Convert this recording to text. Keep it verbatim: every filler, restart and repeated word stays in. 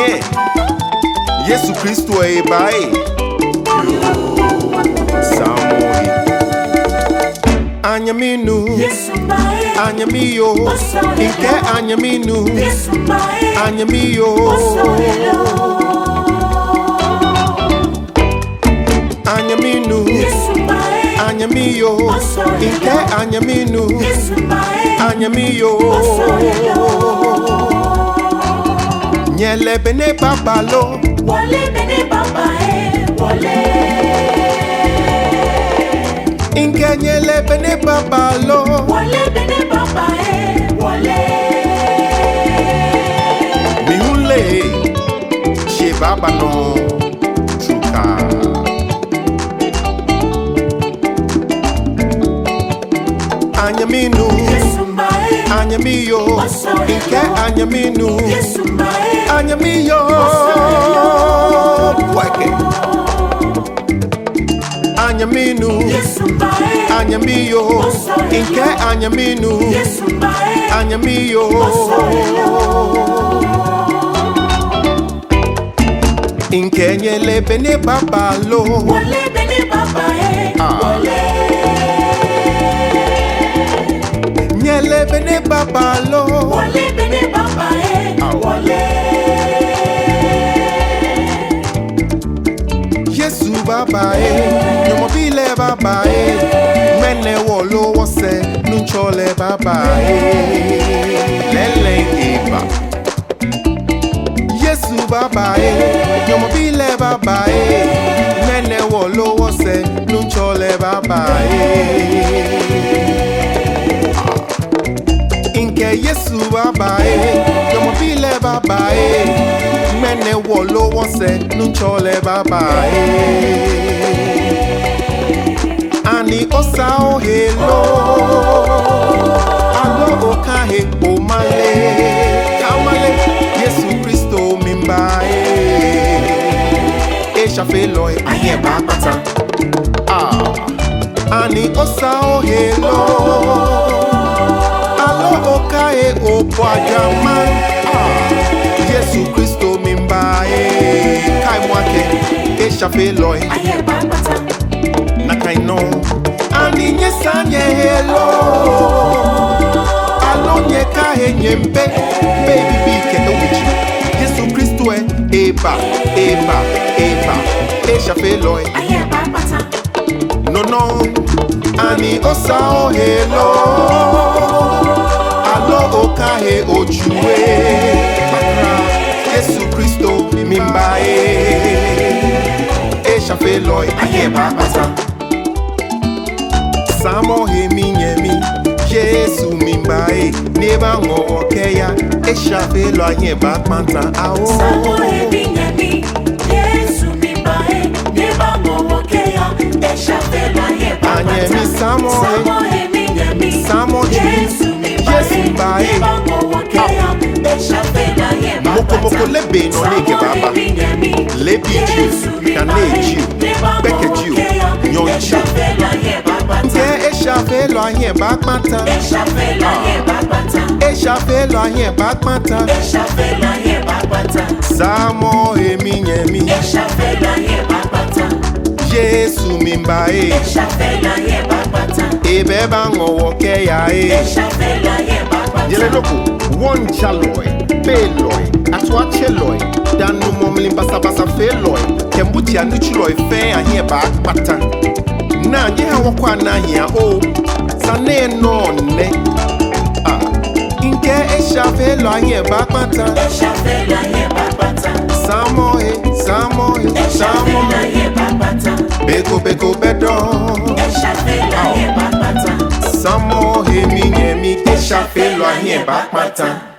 aye. Yesu Kristo e bae. Samoi. Anyaminu. Anyamiyo. Inke anyaminu. Anyamiyo. Anyaminu. Anyamiyo. Inke anyaminu. Anyamiyo. Nyele bene babalo. Wole bene baba e wole. Inke nyele bene babalo. Wole bene baba e wole. Mihule she baba no truka. Anyaminu. Anyamiyo. Inke anyaminu. Anyamiyo. Wake. Anyaminu. Anyamiyo. Inke anyaminu. Anyamiyo. Inke nyele bene babalo. Wole bene baba e wole. Nyele bene babalo. Wole bene baba e wole. Yesu baba e, nyomobile baba e, mene wolo wose, nunchole baba e, lele eba. Yesu baba e, nyomobile baba e, mene wolo wose, nunchole baba e. Inke Yesu baba e, nyomobile baba e, mene wolo wose, nunchole baba e. Ani osa o hello, alo okahe omale, kamale Yesu Kristo mimba e. Esha feloi aye bakata. Ah, ani osa o hello, alo okahe obwajama. Ah, Yesu Kristo mimba e. Kai mwake esha feloi Aye babata. Nakaino ani nyesa nye hello alo nye ka henyembe baby bike owichi Yesu Kristo e eba eba eba esha feloi Aye babata. no no ani osa o hello alo okahe ojuwe makra Yesu Kristo mimba e esha feloi aye babata. Samo he minyemi Yesu mimbae neba ngo okeya esha felo anye bakmanta awo. Samo he minyemi Yesu mimbae neba ngo okeya esha felo anye bakmanta. Anyemi samo he minyemi Samo Yesu mimbae neba ngo okeya esha felo anye bakmanta. Moko moko lebe no neke baba lebi ju kaneju bekeju nyonju Nge esha felo anye bakmanta. Esha felo anye bakmanta. Esha felo anye bakmanta. Esha felo anye bakmanta. Samo he minyemi Esha felo anye bakmanta. Yesu mimbae Esha felo anye bakmanta. ebeba ngo okeya e. Esha felo anye bakmanta. Yele loko one chaloy peloy atwa cheloy danu momlim basa basa feloy kembuti anuchuloy fe ahie bakpata na nye ha wokwa na ahia o sane no ne ah inke esha felo ahie bakpata. Esha felo anye bakmanta. Samo e samo e Esha felo anye bakmanta. beko beko bedo Esha felo anye bakmanta. Samo he minyemi esha felo ahie bakpata.